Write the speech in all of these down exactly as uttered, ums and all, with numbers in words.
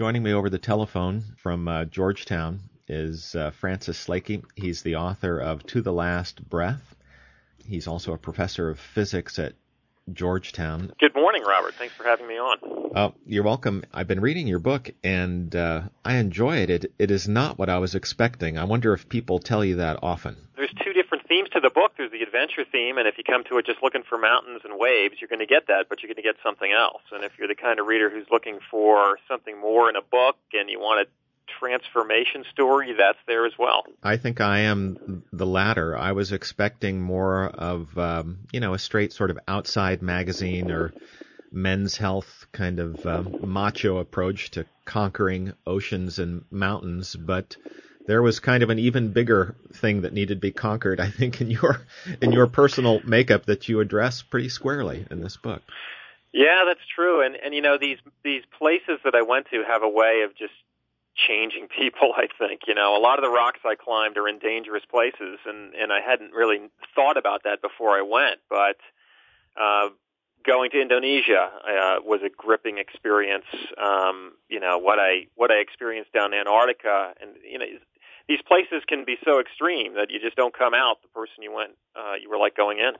Joining me over the telephone from uh, Georgetown is uh, Francis Slakey. He's the author of To the Last Breath. He's also a professor of physics at Georgetown. Good morning, Robert. Thanks for having me on. Uh, you're welcome. I've been reading your book, and uh, I enjoy it. it. It is not what I was expecting. I wonder if people tell you that often. There's two different themes to the book. There's the adventure theme, and if you come to it just looking for mountains and waves, you're going to get that, but you're going to get something else. And if you're the kind of reader who's looking for something more in a book and you want a transformation story, that's there as well. I think I am the latter. I was expecting more of, um, you know, a straight sort of outside magazine or Men's Health kind of um, macho approach to conquering oceans and mountains, but there was kind of an even bigger thing that needed to be conquered, I think, in your in your personal makeup that you address pretty squarely in this book. Yeah, that's true. And, and you know, these these places that I went to have a way of just changing people, I think. You know, a lot of the rocks I climbed are in dangerous places, and, and I hadn't really thought about that before I went. But uh, going to Indonesia uh, was a gripping experience. Um, you know, what I what I experienced down in Antarctica, and you know, these places can be so extreme that you just don't come out the person you went, uh, you were like going in.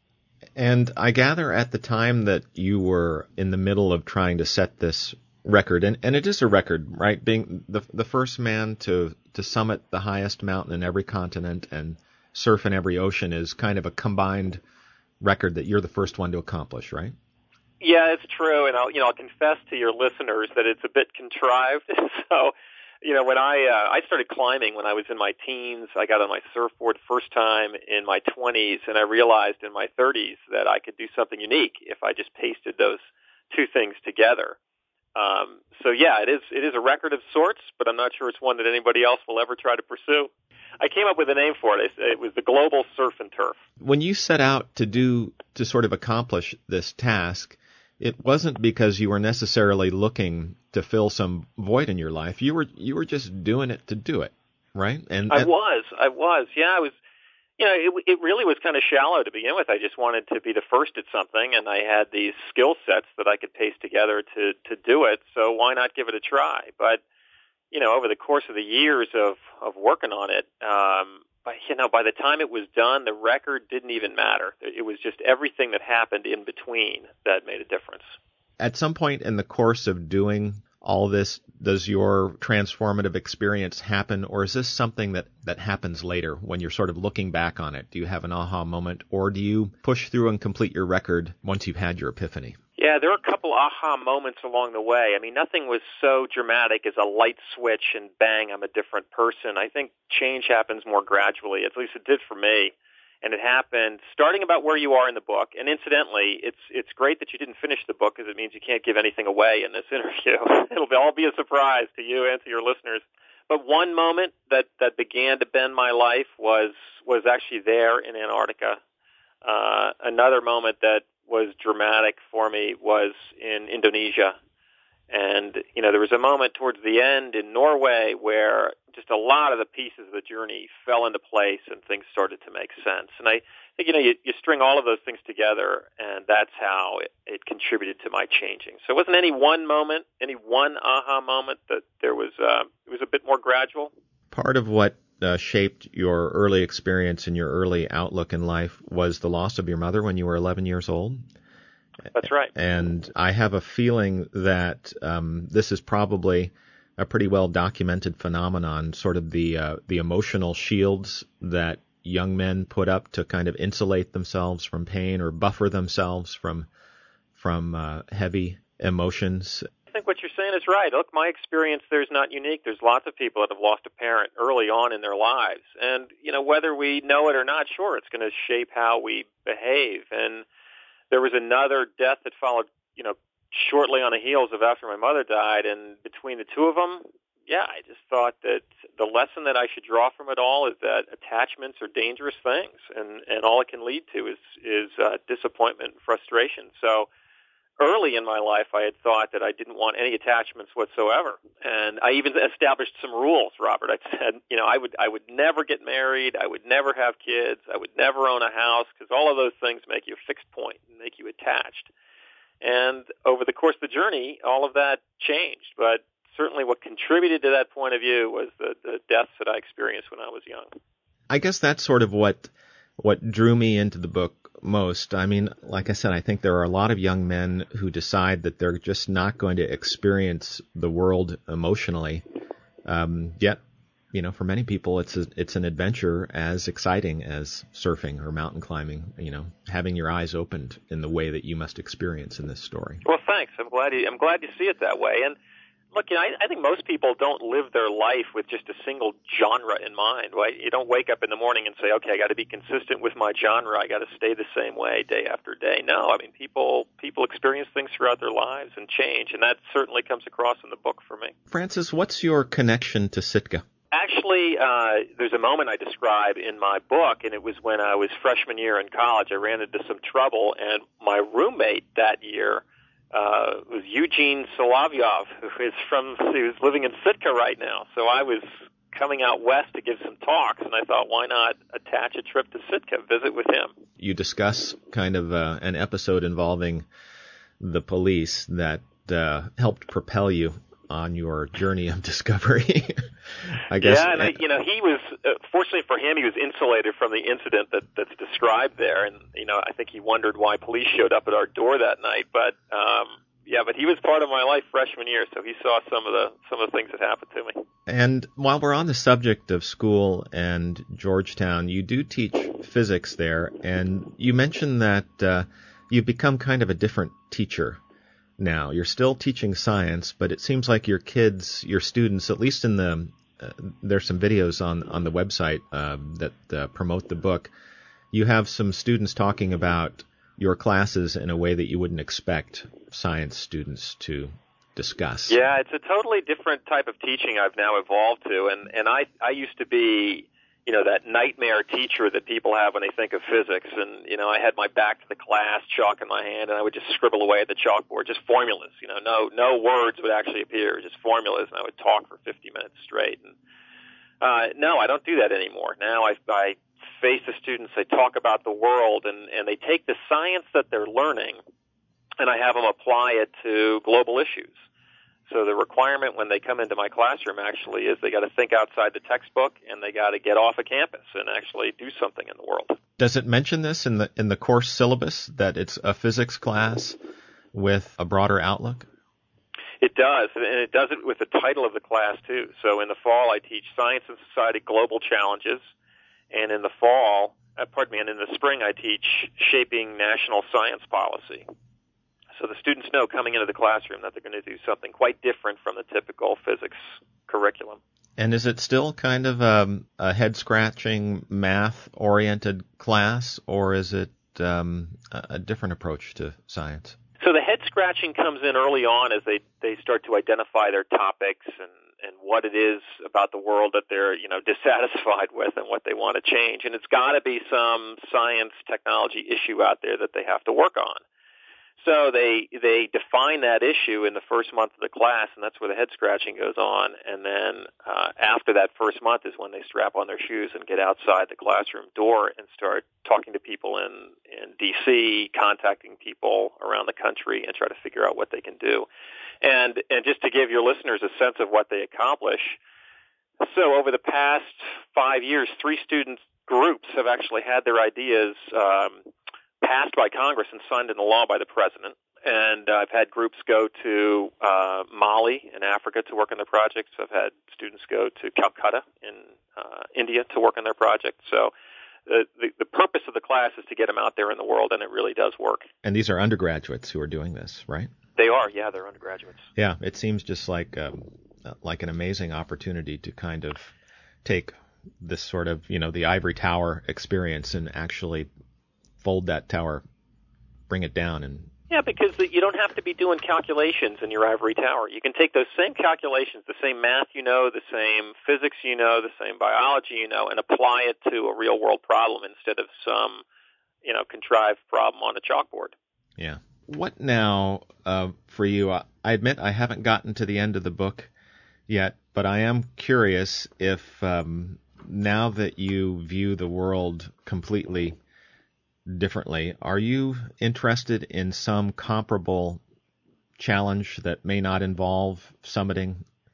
And I gather at the time that you were in the middle of trying to set this record, and, and it is a record, right? Being the the first man to, to summit the highest mountain in every continent and surf in every ocean is kind of a combined record that you're the first one to accomplish, right? Yeah, it's true, and I'll you know I'll confess to your listeners that it's a bit contrived. So, you know, when I uh, I started climbing when I was in my teens, I got on my surfboard first time in my twenties, and I realized in my thirties that I could do something unique if I just pasted those two things together. Um, so yeah, it is it is a record of sorts, but I'm not sure it's one that anybody else will ever try to pursue. I came up with a name for it. It was the Global Surf and Turf. When you set out to do to sort of accomplish this task, it wasn't because you were necessarily looking to fill some void in your life. You were you were just doing it to do it, right? And I was, I was, yeah, I was. You know, it, it really was kind of shallow to begin with. I just wanted to be the first at something, and I had these skill sets that I could paste together to, to do it, so why not give it a try? But, you know, over the course of the years of, of working on it, um, but, you know, by the time it was done, the record didn't even matter. It was just everything that happened in between that made a difference. At some point in the course of doing all this, does your transformative experience happen, or is this something that, that happens later when you're sort of looking back on it? Do you have an aha moment, or do you push through and complete your record once you've had your epiphany? Yeah, there are a couple aha moments along the way. I mean, nothing was so dramatic as a light switch and bang, I'm a different person. I think change happens more gradually, at least it did for me. And it happened starting about where you are in the book. And incidentally, it's it's great that you didn't finish the book because it means you can't give anything away in this interview. It'll be, all be a surprise to you and to your listeners. But one moment that, that began to bend my life was was actually there in Antarctica. Uh, another moment that was dramatic for me was in Indonesia. And, you know, there was a moment towards the end in Norway where just a lot of the pieces of the journey fell into place and things started to make sense. And I think, you know, you, you string all of those things together, and that's how it, it contributed to my changing. So it wasn't any one moment, any one aha moment, that there was, uh, it was a bit more gradual. Part of what uh, shaped your early experience and your early outlook in life was the loss of your mother when you were eleven years old. That's right. And I have a feeling that um, this is probably a pretty well documented phenomenon, sort of the uh, the emotional shields that young men put up to kind of insulate themselves from pain or buffer themselves from from uh, heavy emotions. I think what you're saying is right. Look, my experience there is not unique. There's lots of people that have lost a parent early on in their lives. And, you know, whether we know it or not, sure, it's going to shape how we behave. And there was another death that followed, you know, shortly on the heels of after my mother died, and between the two of them, yeah, I just thought that the lesson that I should draw from it all is that attachments are dangerous things, and, and all it can lead to is is uh, disappointment and frustration. So early in my life, I had thought that I didn't want any attachments whatsoever, and I even established some rules, Robert. I said, you know, I would I would never get married, I would never have kids, I would never own a house, because all of those things make you a fixed point and make you attached. And over the course of the journey, all of that changed, but certainly what contributed to that point of view was the, the deaths that I experienced when I was young. I guess that's sort of what what drew me into the book most. I mean, like I said, I think there are a lot of young men who decide that they're just not going to experience the world emotionally. Um, yet, you know, for many people, it's a, it's an adventure as exciting as surfing or mountain climbing, you know, having your eyes opened in the way that you must experience in this story. Well, thanks. I'm glad you, I'm glad you see it that way. And look, you know, I, I think most people don't live their life with just a single genre in mind, right? You don't wake up in the morning and say, okay, I got to be consistent with my genre. I got to stay the same way day after day. No, I mean, people people experience things throughout their lives and change, and that certainly comes across in the book for me. Francis, what's your connection to Sitka? Actually, uh, there's a moment I describe in my book, and it was when I was freshman year in college. I ran into some trouble, and my roommate that year uh, was Eugene Solovyov, who is from, who's living in Sitka right now. So I was coming out west to give some talks, and I thought, why not attach a trip to Sitka, visit with him? You discuss kind of uh, an episode involving the police that uh, helped propel you on your journey of discovery. I guess. Yeah, and I, you know, he was, uh, fortunately for him, he was insulated from the incident that, that's described there. And, you know, I think he wondered why police showed up at our door that night. But, um, yeah, but he was part of my life freshman year, so he saw some of the, some of the things that happened to me. And while we're on the subject of school and Georgetown, you do teach physics there. And you mentioned that, uh, you've become kind of a different teacher now. You're still teaching science, but it seems like your kids, your students, at least in the, uh, there's some videos on, on the website uh, that uh, promote the book. You have some students talking about your classes in a way that you wouldn't expect science students to discuss. Yeah, it's a totally different type of teaching I've now evolved to, and, and I, I used to be, you know, that nightmare teacher that people have when they think of physics. And, you know, I had my back to the class, chalk in my hand, and I would just scribble away at the chalkboard, just formulas, you know, no, no words would actually appear, just formulas, and I would talk for fifty minutes straight. And, uh, no, I don't do that anymore. Now I, I face the students, I talk about the world, and, and they take the science that they're learning, and I have them apply it to global issues. So the requirement when they come into my classroom actually is they got to think outside the textbook, and they got to get off of campus and actually do something in the world. Does it mention this in the in the course syllabus, that it's a physics class with a broader outlook? It does, and it does it with the title of the class too. So in the fall I teach Science and Society Global Challenges, and in the fall, uh, pardon me, and in the spring I teach Shaping National Science Policy. So the students know coming into the classroom that they're going to do something quite different from the typical physics curriculum. And is it still kind of um, a head-scratching, math-oriented class, or is it um, a different approach to science? So the head-scratching comes in early on as they, they start to identify their topics and, and what it is about the world that they're, you know, dissatisfied with and what they want to change. And it's got to be some science technology issue out there that they have to work on. So they they define that issue in the first month of the class, and that's where the head scratching goes on. And then uh, after that first month is when they strap on their shoes and get outside the classroom door and start talking to people in, in D C, contacting people around the country, and try to figure out what they can do. And and just to give your listeners a sense of what they accomplish, so over the past five years, three student groups have actually had their ideas um, passed by Congress and signed into law by the president. And uh, I've had groups go to uh, Mali in Africa to work on their projects. I've had students go to Calcutta in uh, India to work on their projects. So the, the, the purpose of the class is to get them out there in the world, and it really does work. And these are undergraduates who are doing this, right? They are, yeah, they're undergraduates. Yeah, it seems just like um, like an amazing opportunity to kind of take this sort of, you know, the ivory tower experience and actually fold that tower, bring it down. And yeah, because you don't have to be doing calculations in your ivory tower. You can take those same calculations, the same math you know, the same physics you know, the same biology you know, and apply it to a real-world problem instead of some, you know, contrived problem on a chalkboard. Yeah. What now uh, for you? I admit I haven't gotten to the end of the book yet, but I am curious if um, now that you view the world completely differently, are you interested in some comparable challenge that may not involve summiting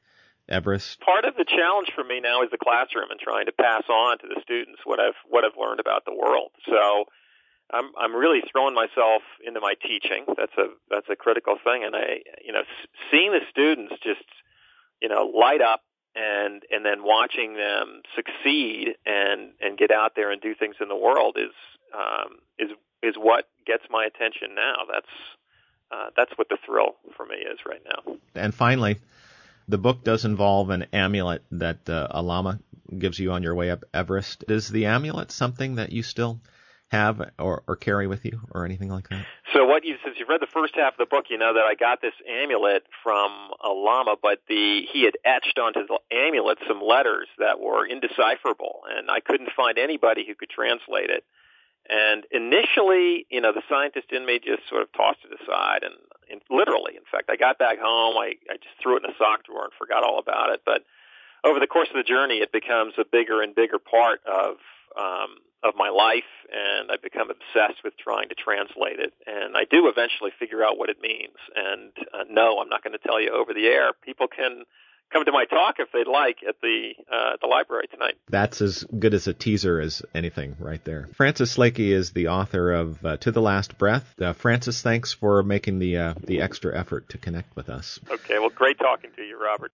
Everest? Part of the challenge for me now is the classroom and trying to pass on to the students what I've what I've learned about the world. So I'm I'm really throwing myself into my teaching. That's a that's a critical thing, and I you know seeing the students just you know light up and and then watching them succeed and and get out there and do things in the world is um, is is what gets my attention now. That's uh, that's what the thrill for me is right now. And finally, the book does involve an amulet that uh, a lama gives you on your way up Everest. Is the amulet something that you still have or, or carry with you or anything like that? So what you, since you've read the first half of the book, you know that I got this amulet from a lama, but the he had etched onto the amulet some letters that were indecipherable, and I couldn't find anybody who could translate it. And initially, you know, the scientist in me just sort of tossed it aside, and, and literally, in fact, I got back home, I, I just threw it in a sock drawer and forgot all about it. But over the course of the journey, it becomes a bigger and bigger part of um, of my life, and I become obsessed with trying to translate it. And I do eventually figure out what it means. And uh, no, I'm not going to tell you over the air. People can come to my talk if they'd like at the uh, the library tonight. That's as good as a teaser as anything right there. Francis Lakey is the author of uh, To the Last Breath. Uh, Francis, thanks for making the uh, the extra effort to connect with us. Okay, well, great talking to you, Robert.